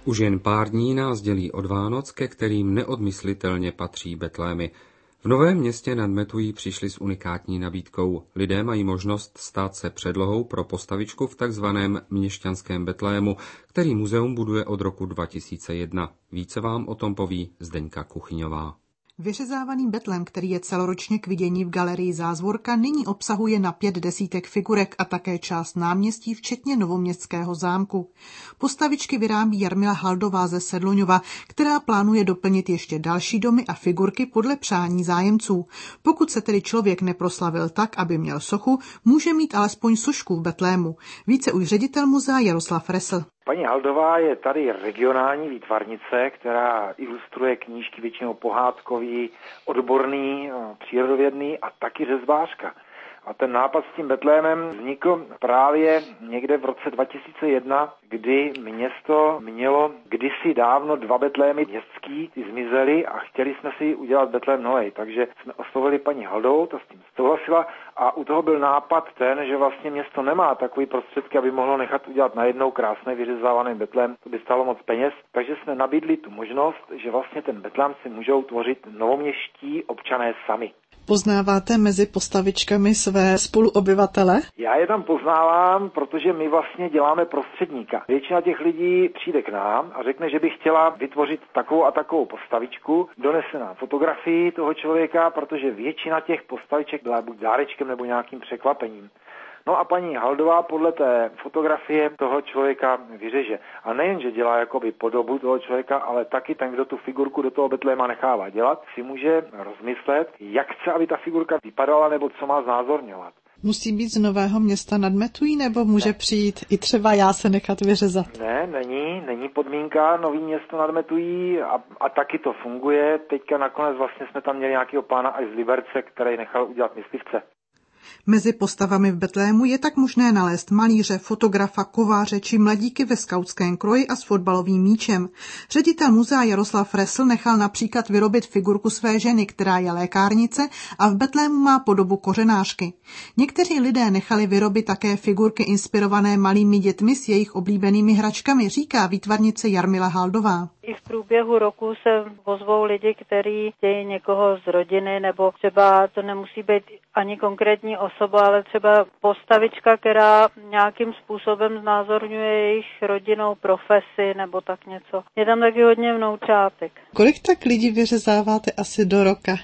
Už jen pár dní nás dělí od Vánoc, ke kterým neodmyslitelně patří betlémy. V Novém Městě nad Metují přišli s unikátní nabídkou. Lidé mají možnost stát se předlohou pro postavičku v takzvaném měšťanském betlému, který muzeum buduje od roku 2001. Více vám o tom poví Zdeňka Kuchyňová. Vyřezávaný betlém, který je celoročně k vidění v galerii Zázvorka, nyní obsahuje na 5 desítek figurek a také část náměstí, včetně Novoměstského zámku. Postavičky vyrábí Jarmila Haldová ze Sedluňova, která plánuje doplnit ještě další domy a figurky podle přání zájemců. Pokud se tedy člověk neproslavil tak, aby měl sochu, může mít alespoň sošku v betlému. Více už ředitel muzea Jaroslav Resl. Paní Haldová je tady regionální výtvarnice, která ilustruje knížky většinou pohádkový, odborný, přírodovědný a taky řezbářka. A ten nápad s tím betlémem vznikl právě někde v roce 2001, kdy město mělo kdysi dávno 2 betlémy městský, ty zmizely a chtěli jsme si udělat betlém novej. Takže jsme oslovili paní Haldovou, ta s tím souhlasila a u toho byl nápad ten, že vlastně město nemá takový prostředky, aby mohlo nechat udělat najednou krásný vyřezávaný betlém, to by stálo moc peněz. Takže jsme nabídli tu možnost, že vlastně ten betlém si můžou tvořit novoměstští občané sami. Poznáváte mezi postavičkami své spoluobyvatele? Já je tam poznávám, protože my vlastně děláme prostředníka. Většina těch lidí přijde k nám a řekne, že by chtěla vytvořit takovou a takovou postavičku, donese nám fotografii toho člověka, protože většina těch postaviček byla buď dárečkem nebo nějakým překvapením. No a paní Haldová podle té fotografie toho člověka vyřeže. A nejen, že dělá jakoby podobu toho člověka, ale taky ten, kdo tu figurku do toho betléma nechává dělat, si může rozmyslet, jak chce, aby ta figurka vypadala nebo co má znázorňovat. Musí být z Nového Města nad Metují, nebo může přijít i třeba já se nechat vyřezat? Ne, není podmínka Nový Město nad Metují a taky to funguje. Teďka nakonec vlastně jsme tam měli nějakého pána až z Liberce, který nechal udělat myslivce. Mezi postavami v betlému je tak možné nalézt malíře, fotografa, kováře či mladíky ve skautském kroji a s fotbalovým míčem. Ředitel muzea Jaroslav Resl nechal například vyrobit figurku své ženy, která je lékárnice a v betlému má podobu kořenářky. Někteří lidé nechali vyrobit také figurky inspirované malými dětmi s jejich oblíbenými hračkami, říká výtvarnice Jarmila Haldová. I v průběhu roku se ozvou lidi, kteří chtějí někoho z rodiny, nebo třeba to nemusí být ani konkrétní osoba, ale třeba postavička, která nějakým způsobem znázorňuje jejich rodinnou profesi nebo tak něco. Je tam taky hodně vnoučátek. Kolik tak lidí vyřezáváte asi do roka?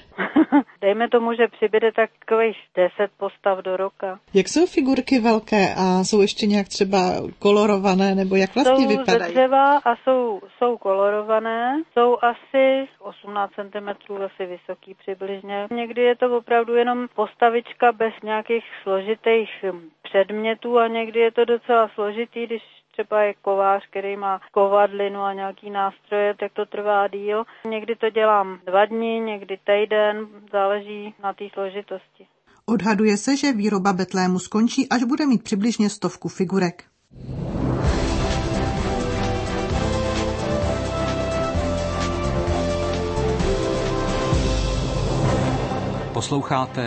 Dejme tomu, že přibyde takových 10 postav do roka. Jak jsou figurky velké a jsou ještě nějak třeba kolorované, nebo jak vlastně vypadají? Jsou ze dřeva a jsou kolorované. Jsou asi 18 cm asi vysoký přibližně. Někdy je to opravdu jenom postavička bez nějakých složitých předmětů a někdy je to docela složitý, když třeba je kovář, který má kovadlinu a nějaký nástroje, tak to trvá díl. Někdy to dělám 2 dny, někdy týden, záleží na té složitosti. Odhaduje se, že výroba betlému skončí, až bude mít přibližně 100 figurek. Posloucháte